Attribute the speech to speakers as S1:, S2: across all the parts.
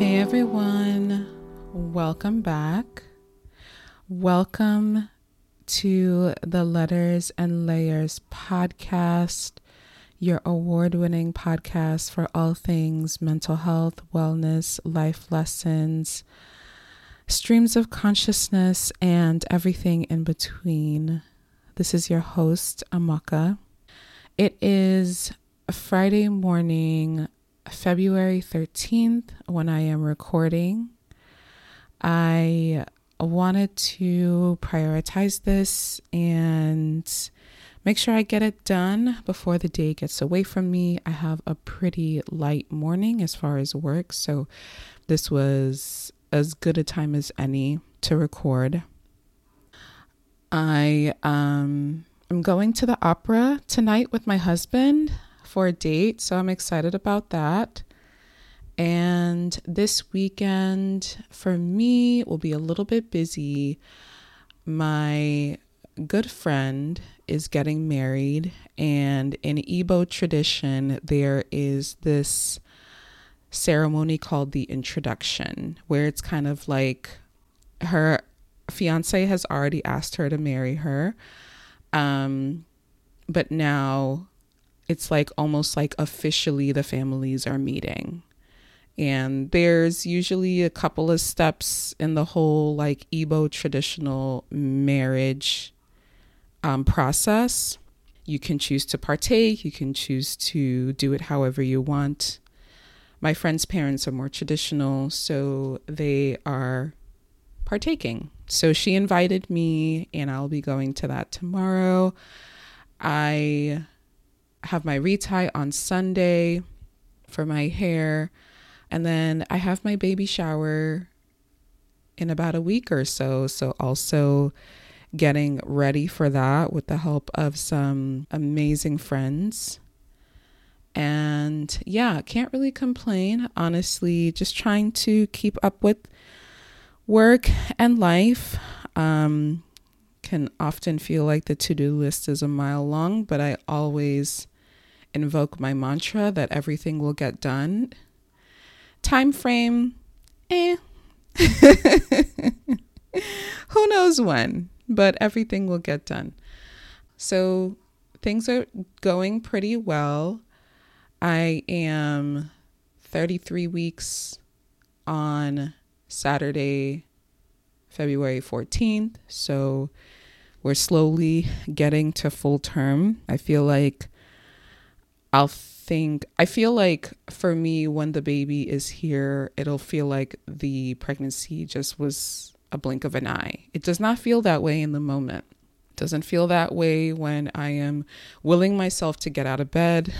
S1: Hey everyone, welcome back. Welcome to the Letters and Layers podcast, your award-winning podcast for all things mental health, wellness, life lessons, streams of consciousness, and everything in between. This is your host, Amaka. It is Friday morning, February 13th, when I am recording. I wanted to prioritize this and make sure I get it done before the day gets away from me. I have a pretty light morning as far as work, so this was as good a time as any to record. I am going to the opera tonight with my husband for a date, so I'm excited about that. And this weekend for me will be a little bit busy. My good friend is getting married, and in Igbo tradition, there is this ceremony called the introduction, where it's kind of like her fiance has already asked her to marry her, but now it's like almost like officially the families are meeting. And there's usually a couple of steps in the whole like Igbo traditional marriage process. You can choose to partake. You can choose to do it however you want. My friend's parents are more traditional, so they are partaking. So she invited me, and I'll be going to that tomorrow. I have my retie on Sunday for my hair. And then I have my baby shower in about a week or so. So also getting ready for that with the help of some amazing friends. And yeah, can't really complain. Honestly, just trying to keep up with work and life. Can often feel like the to-do list is a mile long, but I always invoke my mantra that everything will get done. Time frame, who knows when, but everything will get done. So things are going pretty well. I am 33 weeks on Saturday, February 14th. So we're slowly getting to full term. I feel like for me, when the baby is here, it'll feel like the pregnancy just was a blink of an eye. It does not feel that way in the moment. It doesn't feel that way when I am willing myself to get out of bed.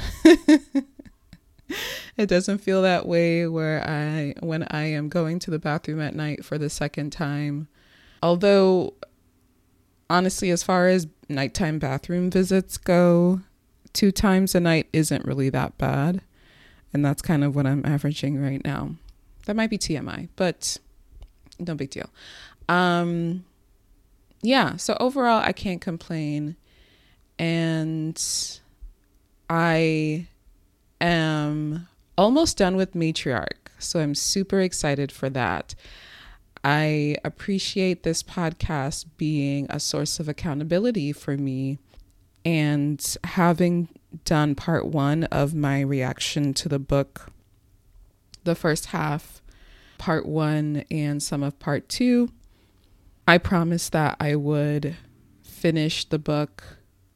S1: It doesn't feel that way when I am going to the bathroom at night for the second time. Although, honestly, as far as nighttime bathroom visits go, 2 times a night isn't really that bad. And that's kind of what I'm averaging right now. That might be TMI, but no big deal. Yeah, so overall, I can't complain. And I am almost done with Matriarch. So I'm super excited for that. I appreciate this podcast being a source of accountability for me. And having done part 1 of my reaction to the book, the first half, part 1 and some of part 2, I promised that I would finish the book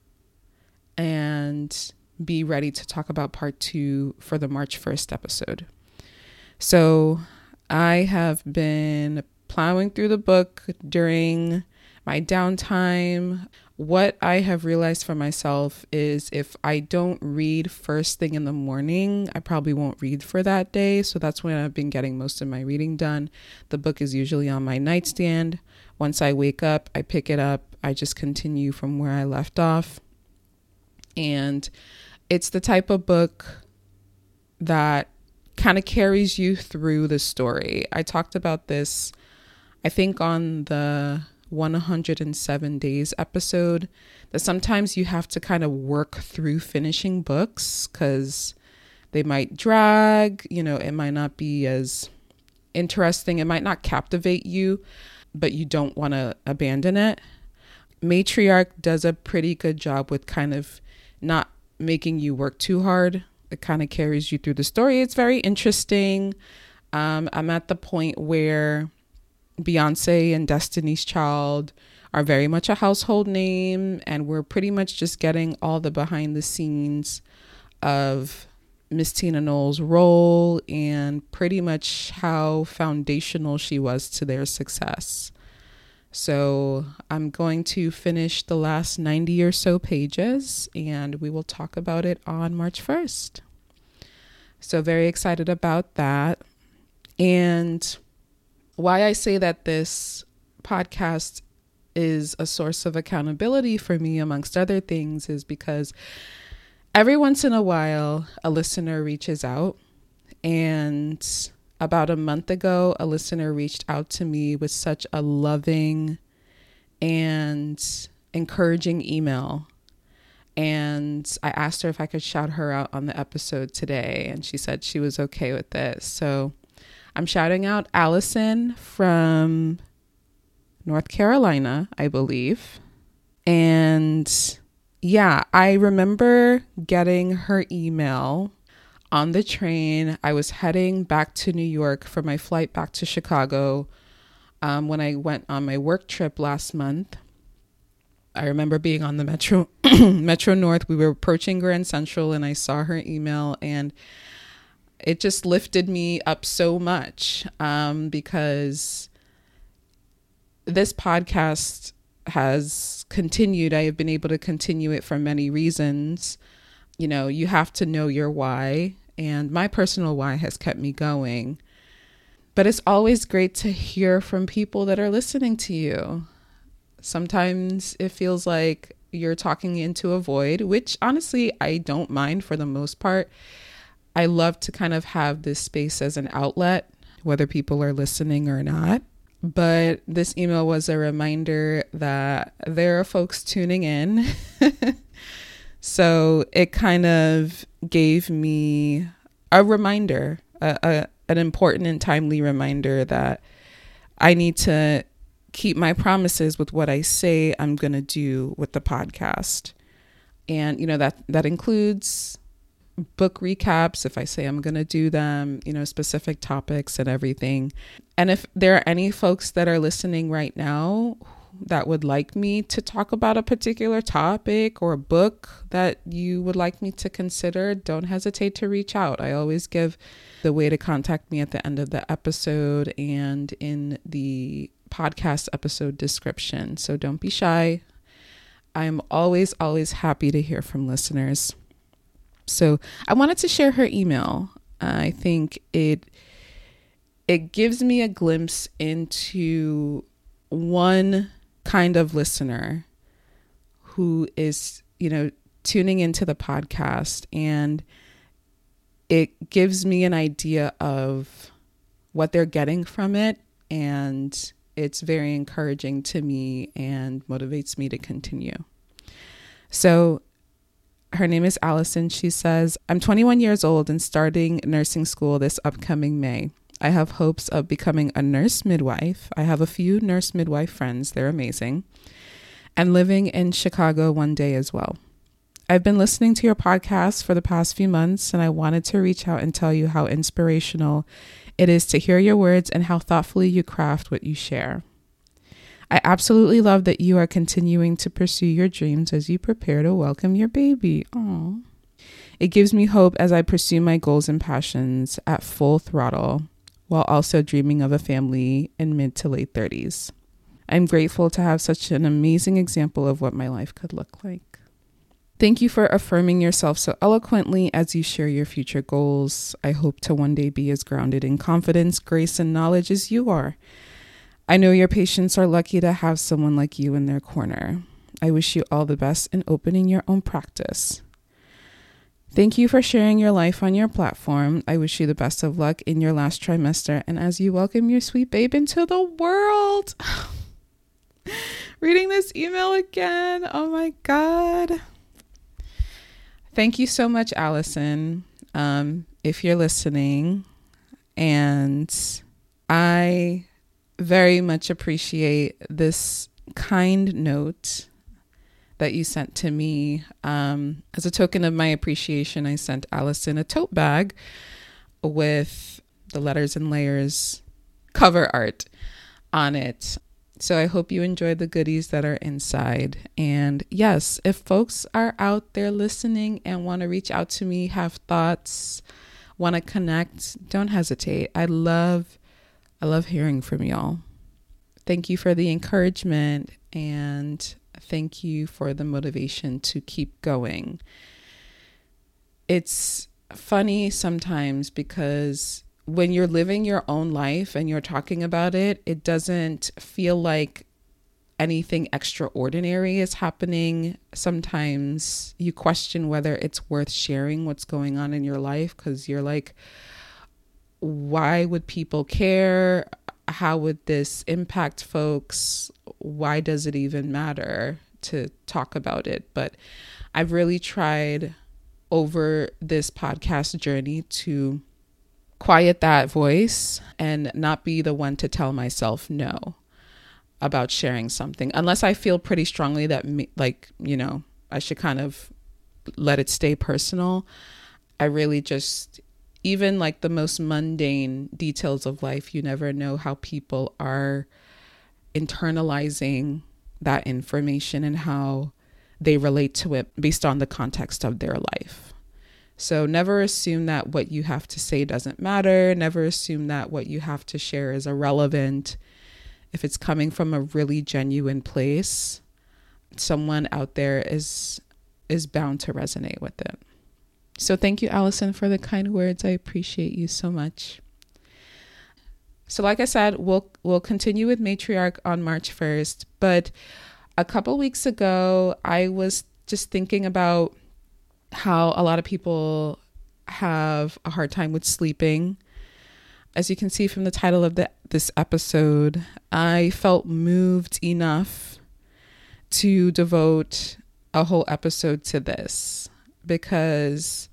S1: and be ready to talk about part 2 for the March 1st episode. So I have been plowing through the book during my downtime. What I have realized for myself is if I don't read first thing in the morning, I probably won't read for that day. So that's when I've been getting most of my reading done. The book is usually on my nightstand. Once I wake up, I pick it up. I just continue from where I left off. And it's the type of book that kind of carries you through the story. I talked about this, I think, on the 107 Days episode, that sometimes you have to kind of work through finishing books because they might drag, it might not be as interesting. It might not captivate you, but you don't want to abandon it. Matriarch does a pretty good job with kind of not making you work too hard. It kind of carries you through the story. It's very interesting. I'm at the point where Beyonce and Destiny's Child are very much a household name, and we're pretty much just getting all the behind the scenes of Miss Tina Knowles' role and pretty much how foundational she was to their success. So I'm going to finish the last 90 or so pages, and we will talk about it on March 1st. So very excited about that. And why I say that this podcast is a source of accountability for me, amongst other things, is because every once in a while, a listener reaches out. And about a month ago, a listener reached out to me with such a loving and encouraging email. And I asked her if I could shout her out on the episode today. And she said she was okay with this. So I'm shouting out Allison from North Carolina, I believe. And yeah, I remember getting her email on the train. I was heading back to New York for my flight back to Chicago when I went on my work trip last month. I remember being on the Metro North. We were approaching Grand Central and I saw her email, and it just lifted me up so much because this podcast has continued. I have been able to continue it for many reasons. You know, you have to know your why, and my personal why has kept me going. But it's always great to hear from people that are listening to you. Sometimes it feels like you're talking into a void, which honestly, I don't mind for the most part. I love to kind of have this space as an outlet, whether people are listening or not. But this email was a reminder that there are folks tuning in. So it kind of gave me a reminder, an important and timely reminder that I need to keep my promises with what I say I'm going to do with the podcast. And, you know, that includes book recaps if I say I'm going to do them, you know, specific topics and everything. And if there are any folks that are listening right now that would like me to talk about a particular topic or a book that you would like me to consider, don't hesitate to reach out. I always give the way to contact me at the end of the episode and in the podcast episode description. So don't be shy. I'm always happy to hear from listeners. So I wanted to share her email. I think it gives me a glimpse into one kind of listener who is, you know, tuning into the podcast, and it gives me an idea of what they're getting from it, and it's very encouraging to me and motivates me to continue. So her name is Allison. She says, I'm 21 years old and starting nursing school this upcoming May. I have hopes of becoming a nurse midwife. I have a few nurse midwife friends. They're amazing. And living in Chicago one day as well. I've been listening to your podcast for the past few months, and I wanted to reach out and tell you how inspirational it is to hear your words and how thoughtfully you craft what you share. I absolutely love that you are continuing to pursue your dreams as you prepare to welcome your baby. Aww. It gives me hope as I pursue my goals and passions at full throttle, while also dreaming of a family in mid to late 30s. I'm grateful to have such an amazing example of what my life could look like. Thank you for affirming yourself so eloquently as you share your future goals. I hope to one day be as grounded in confidence, grace, and knowledge as you are. I know your patients are lucky to have someone like you in their corner. I wish you all the best in opening your own practice. Thank you for sharing your life on your platform. I wish you the best of luck in your last trimester and as you welcome your sweet babe into the world. Reading this email again. Oh my God. Thank you so much, Allison. If you're listening, and I very much appreciate this kind note that you sent to me. As a token of my appreciation, I sent Allison a tote bag with the Letters and Layers cover art on it. So I hope you enjoy the goodies that are inside. And yes, if folks are out there listening and want to reach out to me, have thoughts, want to connect, don't hesitate. I love hearing from y'all. Thank you for the encouragement, and thank you for the motivation to keep going. It's funny sometimes because when you're living your own life and you're talking about it, it doesn't feel like anything extraordinary is happening. Sometimes you question whether it's worth sharing what's going on in your life because you're like, why would people care? How would this impact folks? Why does it even matter to talk about it? But I've really tried over this podcast journey to quiet that voice and not be the one to tell myself no about sharing something, unless I feel pretty strongly that I should kind of let it stay personal. I really just, even like the most mundane details of life, you never know how people are internalizing that information and how they relate to it based on the context of their life. So never assume that what you have to say doesn't matter. Never assume that what you have to share is irrelevant. If it's coming from a really genuine place, someone out there is bound to resonate with it. So thank you, Allison, for the kind words. I appreciate you so much. So like I said, we'll continue with Matriarch on March 1st. But a couple weeks ago, I was just thinking about how a lot of people have a hard time with sleeping. As you can see from the title of this episode, I felt moved enough to devote a whole episode to this because,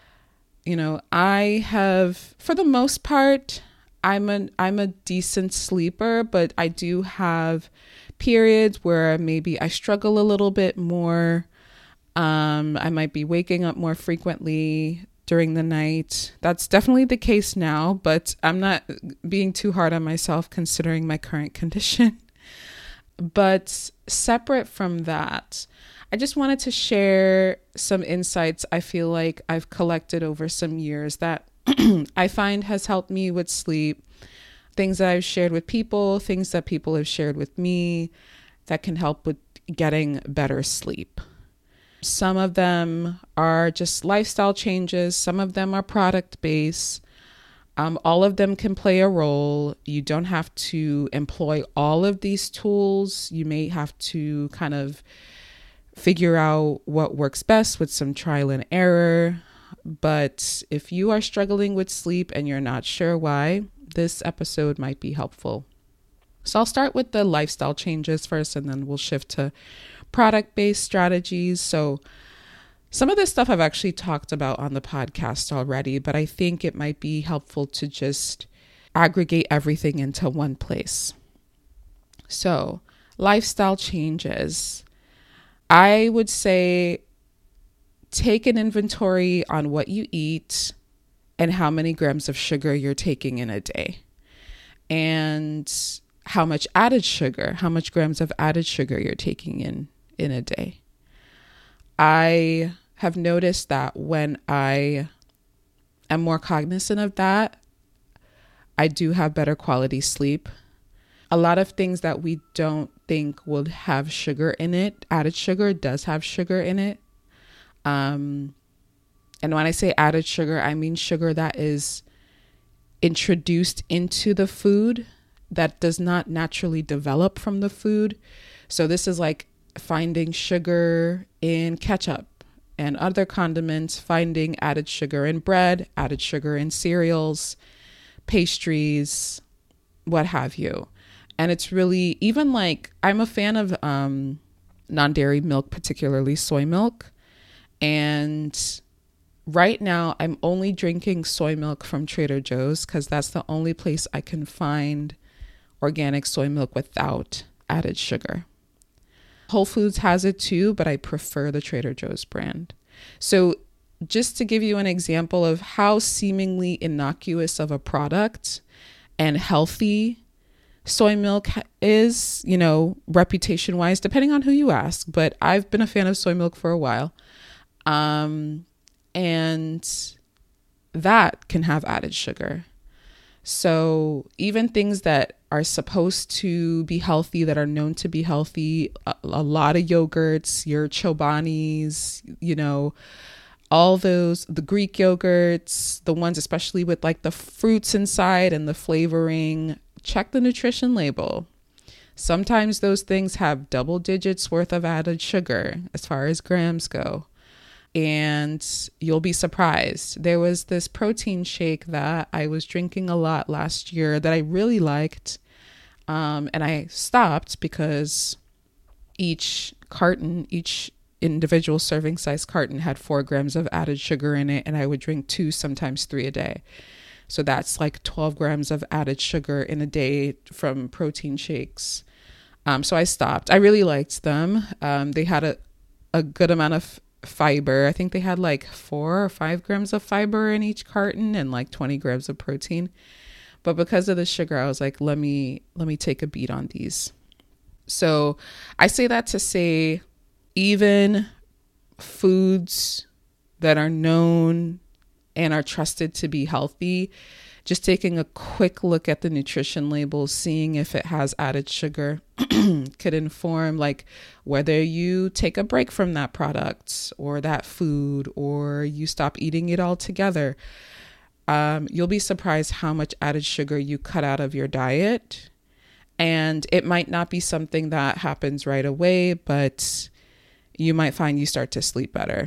S1: I have, for the most part, I'm a decent sleeper, but I do have periods where maybe I struggle a little bit more. I might be waking up more frequently during the night. That's definitely the case now, but I'm not being too hard on myself considering my current condition. But separate from that, I just wanted to share some insights I feel like I've collected over some years that I find has helped me with sleep. Things that I've shared with people, things that people have shared with me that can help with getting better sleep. Some of them are just lifestyle changes. Some of them are product based. All of them can play a role. You don't have to employ all of these tools. You may have to kind of figure out what works best with some trial and error. But if you are struggling with sleep and you're not sure why, this episode might be helpful. So I'll start with the lifestyle changes first, and then we'll shift to product-based strategies. So some of this stuff I've actually talked about on the podcast already, but I think it might be helpful to just aggregate everything into one place. So lifestyle changes. I would say take an inventory on what you eat and how many grams of sugar you're taking in a day, and how much grams of added sugar you're taking in a day. I have noticed that when I am more cognizant of that, I do have better quality sleep. A lot of things that we don't think would have sugar in it, added sugar does have sugar in it. And when I say added sugar, I mean sugar that is introduced into the food that does not naturally develop from the food. So this is like finding sugar in ketchup and other condiments, finding added sugar in bread, added sugar in cereals, pastries, what have you. And it's really, even like, I'm a fan of non-dairy milk, particularly soy milk. And Right now, I'm only drinking soy milk from Trader Joe's because that's the only place I can find organic soy milk without added sugar. Whole Foods has it too, but I prefer the Trader Joe's brand. So just to give you an example of how seemingly innocuous of a product and healthy soy milk is, you know, reputation wise, depending on who you ask, but I've been a fan of soy milk for a while. And that can have added sugar. So even things that are supposed to be healthy, that are known to be healthy, a lot of yogurts, your Chobanis, you know, all those, the Greek yogurts, the ones especially with like the fruits inside and the flavoring, check the nutrition label. Sometimes those things have double digits worth of added sugar as far as grams go. And you'll be surprised. There was this protein shake that I was drinking a lot last year that I really liked. And I stopped because each individual serving size carton had 4 grams of added sugar in it. And I would drink 2, sometimes 3 a day. So that's like 12 grams of added sugar in a day from protein shakes. So I stopped. I really liked them. They had a good amount of fiber. I think they had like 4 or 5 grams of fiber in each carton and like 20 grams of protein. But because of the sugar, I was like, let me take a beat on these. So I say that to say, even foods that are known and are trusted to be healthy, just taking a quick look at the nutrition label, seeing if it has added sugar could inform like whether you take a break from that product or that food, or you stop eating it altogether. You'll be surprised how much added sugar you cut out of your diet. And it might not be something that happens right away, but you might find you start to sleep better.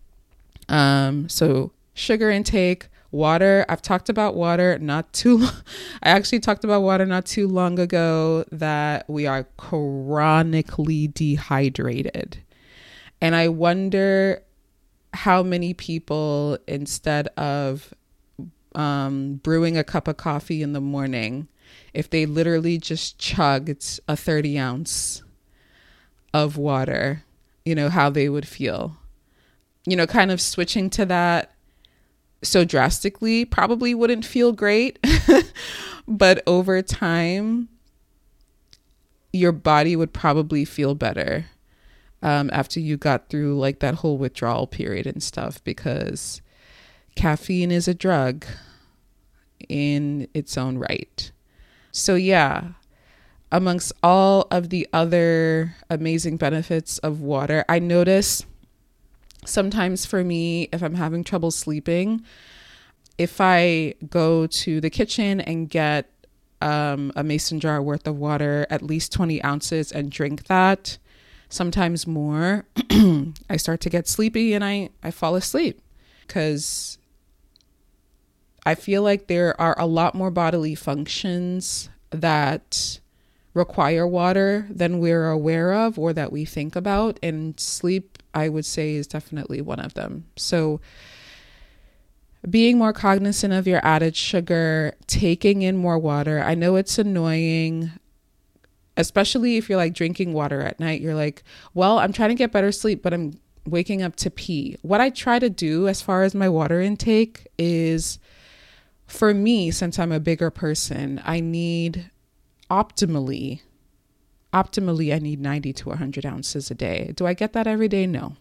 S1: So sugar intake, water. I've talked about water I actually talked about water not too long ago, that we are chronically dehydrated. And I wonder how many people, instead of brewing a cup of coffee in the morning, if they literally just chugged a 30 ounce of water, you know, how they would feel. You know, kind of switching to that so drastically probably wouldn't feel great. But over time, your body would probably feel better after you got through like that whole withdrawal period and stuff, because caffeine is a drug in its own right. So yeah, amongst all of the other amazing benefits of water, I notice sometimes for me, if I'm having trouble sleeping, if I go to the kitchen and get a mason jar worth of water, at least 20 ounces, and drink that, sometimes more, I start to get sleepy and I fall asleep, because I feel like there are a lot more bodily functions that require water than we're aware of or that we think about. And sleep, I would say, is definitely one of them. So being more cognizant of your added sugar, taking in more water. I know it's annoying, especially if you're like drinking water at night. You're like, well, I'm trying to get better sleep, but I'm waking up to pee. What I try to do as far as my water intake is, for me, since I'm a bigger person, I need optimally, I need 90 to 100 ounces a day. Do I get that every day? No.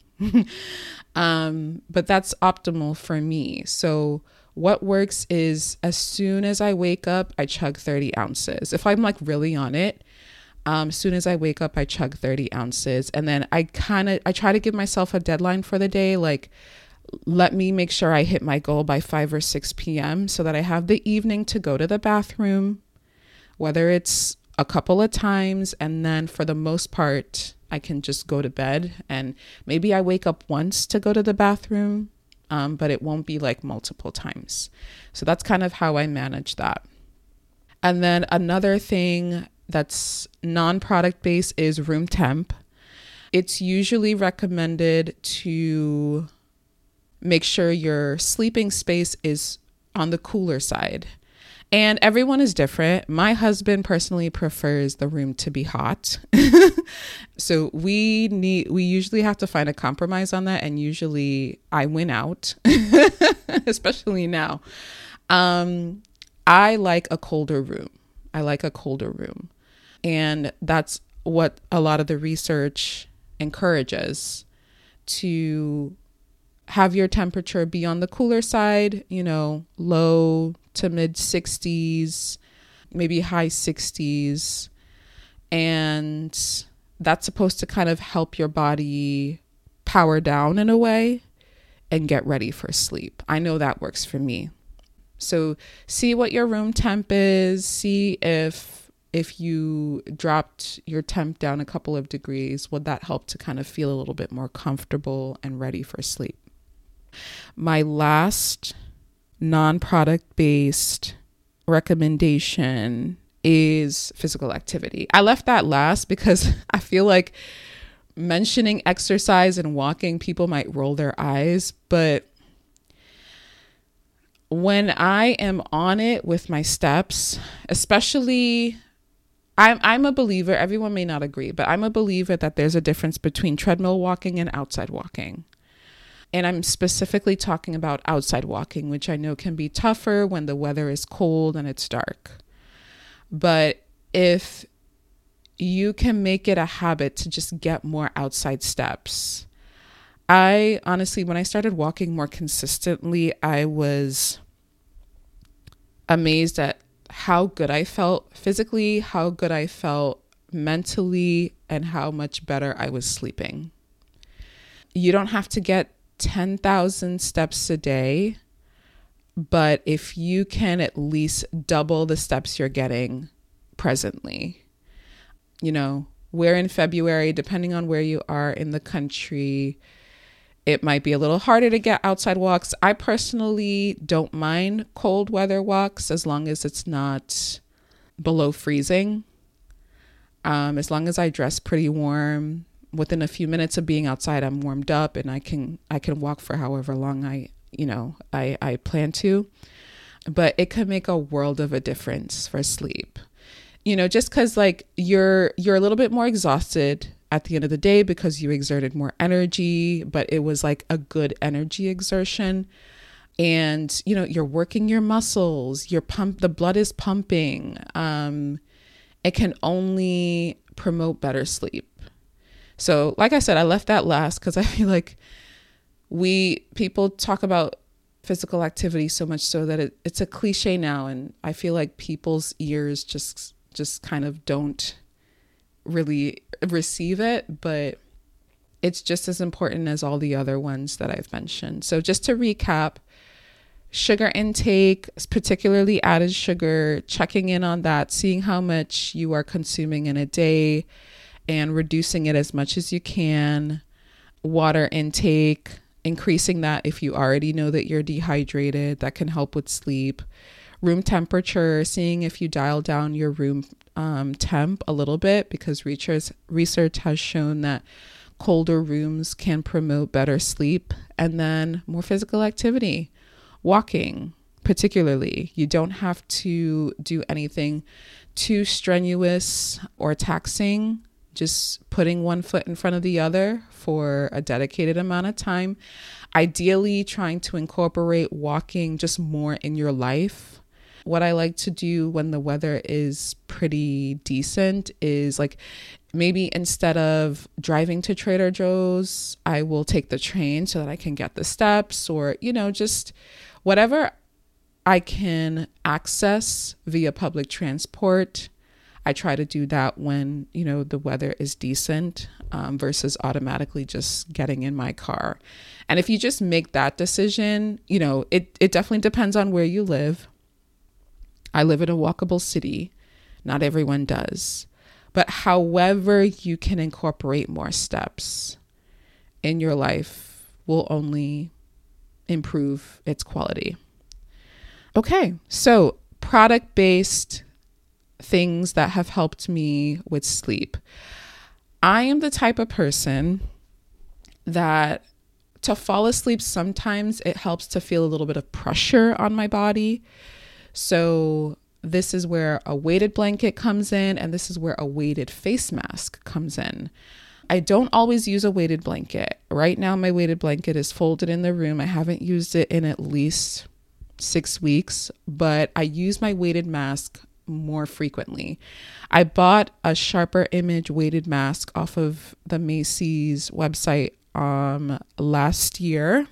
S1: But that's optimal for me. So what works is, as soon as I wake up, I chug 30 ounces. If I'm like really on it, as soon as I wake up, I chug 30 ounces. And then I try to give myself a deadline for the day. Like, let me make sure I hit my goal by 5 or 6 p.m. so that I have the evening to go to the bathroom, whether it's a couple of times, and then for the most part, I can just go to bed, and maybe I wake up once to go to the bathroom, but it won't be like multiple times. So that's kind of how I manage that. And then another thing that's non-product based is room temp. It's usually recommended to Make sure your sleeping space is on the cooler side. And everyone is different. My husband personally prefers the room to be hot. So we usually have to find a compromise on that. And usually I win out, especially now. I like a colder room. And that's what a lot of the research encourages, to have your temperature be on the cooler side, low to mid 60s, maybe high 60s. And that's supposed to kind of help your body power down in a way and get ready for sleep. I know that works for me. So see what your room temp is. See if you dropped your temp down a couple of degrees, would that help to kind of feel a little bit more comfortable and ready for sleep? My last non-product based recommendation is physical activity. I left that last because I feel like mentioning exercise and walking, people might roll their eyes, but when I am on it with my steps, especially, I'm a believer, everyone may not agree, but I'm a believer that there's a difference between treadmill walking and outside walking. And I'm specifically talking about outside walking, which I know can be tougher when the weather is cold and it's dark. But if you can make it a habit to just get more outside steps. I honestly, when I started walking more consistently, I was amazed at how good I felt physically, how good I felt mentally, and how much better I was sleeping. You don't have to get 10,000 steps a day, but if you can at least double the steps you're getting presently, we're in February, depending on where you are in the country, it might be a little harder to get outside walks. I personally don't mind cold weather walks as long as it's not below freezing. As long as I dress pretty warm, within a few minutes of being outside, I'm warmed up and I can walk for however long I plan to. But it could make a world of a difference for sleep. Just because you're a little bit more exhausted at the end of the day because you exerted more energy, but it was like a good energy exertion. And, you're working your muscles, the blood is pumping. It can only promote better sleep. So like I said, I left that last because I feel like people talk about physical activity so much so that it's a cliche now. And I feel like people's ears just kind of don't really receive it, but it's just as important as all the other ones that I've mentioned. So just to recap, sugar intake, particularly added sugar, checking in on that, seeing how much you are consuming in a day and reducing it as much as you can. Water intake, increasing that if you already know that you're dehydrated, that can help with sleep. Room temperature, seeing if you dial down your room temp a little bit, because research has shown that colder rooms can promote better sleep. And then more physical activity, walking particularly. You don't have to do anything too strenuous or taxing. Just putting one foot in front of the other for a dedicated amount of time. Ideally, trying to incorporate walking just more in your life. What I like to do when the weather is pretty decent is maybe instead of driving to Trader Joe's, I will take the train so that I can get the steps, or, just whatever I can access via public transport. I try to do that when, the weather is decent versus automatically just getting in my car. And if you just make that decision, it definitely depends on where you live. I live in a walkable city. Not everyone does. But however you can incorporate more steps in your life will only improve its quality. Okay, so product-based things that have helped me with sleep. I am the type of person that to fall asleep, sometimes it helps to feel a little bit of pressure on my body. So this is where a weighted blanket comes in, and this is where a weighted face mask comes in. I don't always use a weighted blanket. Right now, my weighted blanket is folded in the room. I haven't used it in at least 6 weeks, but I use my weighted mask more frequently. I bought a Sharper Image weighted mask off of the Macy's website last year,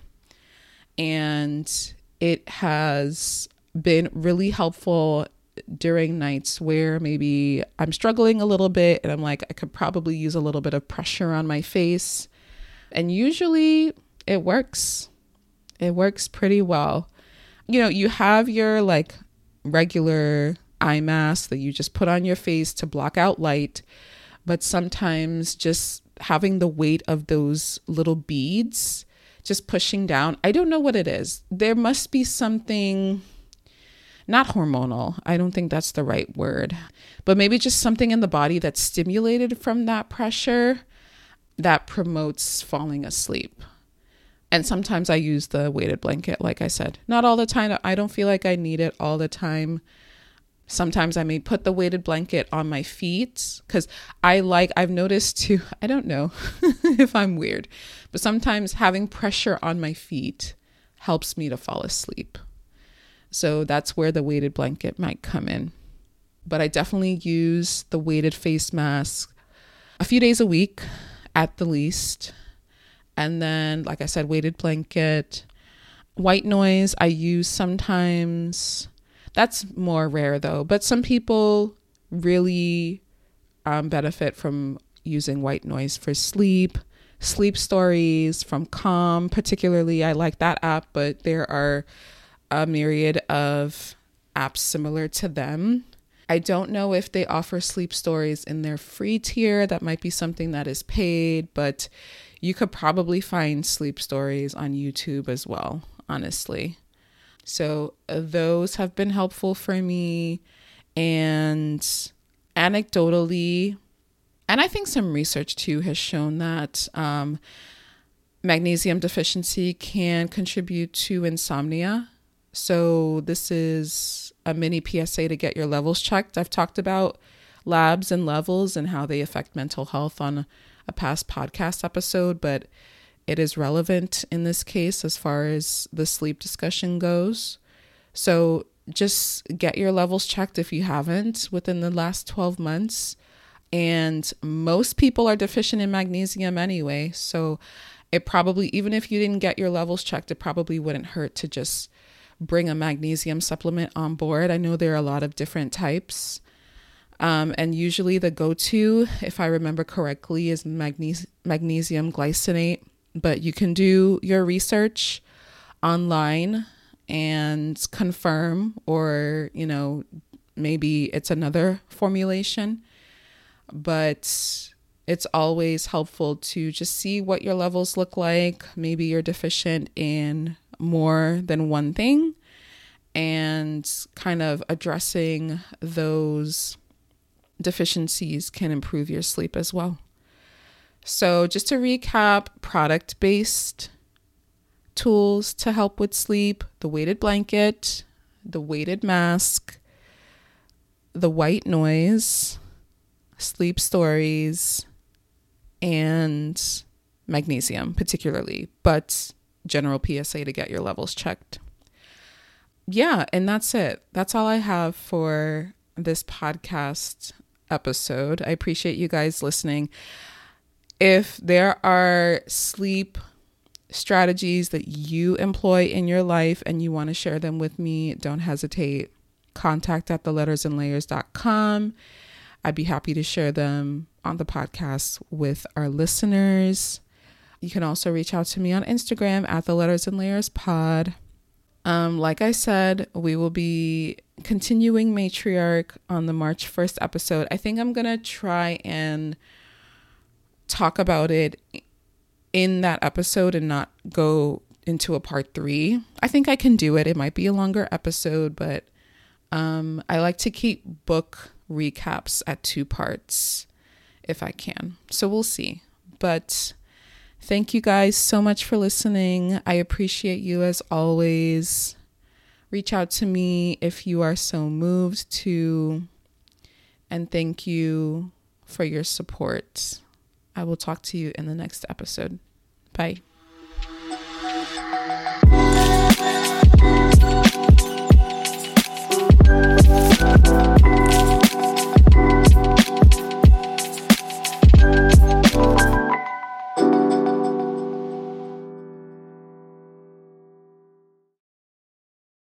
S1: and it has been really helpful during nights where maybe I'm struggling a little bit and I'm like, I could probably use a little bit of pressure on my face. And usually it works. It works pretty well. You know, you have your like regular eye mask that you just put on your face to block out light, but sometimes just having the weight of those little beads just pushing down, I don't know what it is. There must be something, not hormonal, I don't think that's the right word, but maybe just something in the body that's stimulated from that pressure that promotes falling asleep. And sometimes I use the weighted blanket, like I said. Not all the time. I don't feel like I need it all the time. Sometimes I may put the weighted blanket on my feet because I've noticed too, I don't know if I'm weird, but sometimes having pressure on my feet helps me to fall asleep. So that's where the weighted blanket might come in. But I definitely use the weighted face mask a few days a week at the least. And then, like I said, weighted blanket. White noise I use sometimes. That's more rare though. But some people really benefit from using white noise for sleep. Sleep Stories from Calm, particularly. I like that app, but there are a myriad of apps similar to them. I don't know if they offer Sleep Stories in their free tier. That might be something that is paid, but you could probably find Sleep Stories on YouTube as well, honestly. So those have been helpful for me. And anecdotally, and I think some research too has shown that magnesium deficiency can contribute to insomnia. So this is a mini PSA to get your levels checked. I've talked about labs and levels and how they affect mental health on a past podcast episode, but it is relevant in this case as far as the sleep discussion goes. So just get your levels checked if you haven't within the last 12 months. And most people are deficient in magnesium anyway. So it probably, even if you didn't get your levels checked, it probably wouldn't hurt to just bring a magnesium supplement on board. I know there are a lot of different types. And usually the go-to, if I remember correctly, is magnesium glycinate. But you can do your research online and confirm, or, you know, maybe it's another formulation. But it's always helpful to just see what your levels look like. Maybe you're deficient in more than one thing, and kind of addressing those deficiencies can improve your sleep as well. So just to recap, product-based tools to help with sleep: the weighted blanket, the weighted mask, the white noise, Sleep Stories, and magnesium particularly, but general PSA to get your levels checked. Yeah, and that's it. That's all I have for this podcast episode. I appreciate you guys listening. If there are sleep strategies that you employ in your life and you want to share them with me, don't hesitate. Contact at thelettersandlayers.com. I'd be happy to share them on the podcast with our listeners. You can also reach out to me on Instagram at thelettersandlayerspod. Like I said, we will be continuing Matriarch on the March 1st episode. I think I'm going to try and talk about it in that episode and not go into a part 3. I think I can do it. It might be a longer episode, but I like to keep book recaps at 2 parts if I can. So we'll see. But Thank you guys so much for listening. I appreciate you as always. Reach out to me if you are so moved to. And thank you for your support. I will talk to you in the next episode. Bye.